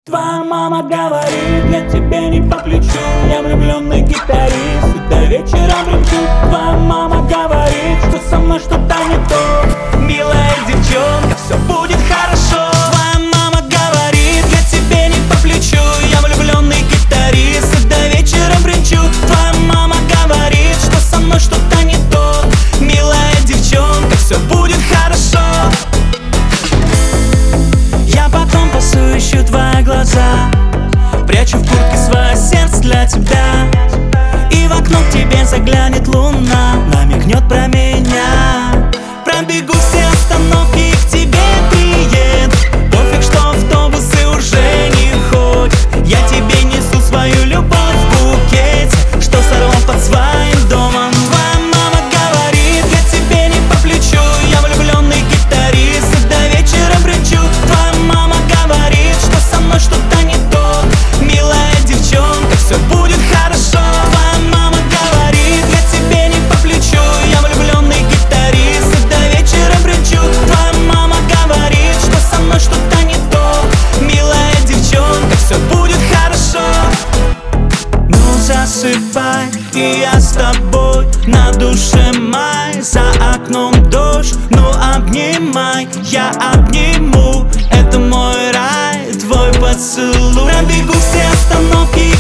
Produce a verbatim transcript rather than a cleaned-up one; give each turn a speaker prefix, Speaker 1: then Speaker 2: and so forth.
Speaker 1: Твоя мама говорит, я тебе не по плечу. Я влюбленный гитарист, и до вечера бренчу. Твоя мама говорит, что со мной что-то не то. Милая девчонка, все будет хорошо. Твоя мама говорит, я тебе не по плечу. Я влюбленный гитарист, и до вечера бренчу. Твоя мама говорит, что со мной что-то не то. Милая девчонка, все будет хорошо. Я потом пасую, ищу твои глаза, прячу в куртке свое сердце для тебя. И в окно к тебе заглянет луна, намекнет про меня. Пробегу все остановки и к тебе приеду. Пофиг, что автобусы уже не ходят. Я тебе несу свою любовь в букете, что сорвал под своим домом. Твоя мама говорит, я тебе не по плечу. Я влюбленный гитарист, и до вечера бренчу. Твоя мама говорит, что со мной что-то не то. Милая девчонка, все будет хорошо. Твоя мама говорит, я тебе не по плечу. Я влюбленный гитарист, и до вечера бренчу. Твоя мама говорит, что со мной что-то не то. Милая девчонка, все будет хорошо. Ну засыпай, и я с тобой. На душе май, за окном дождь. Ну обнимай, я обниму. Это мой рай, твой поцелуй. Пробегу все остановки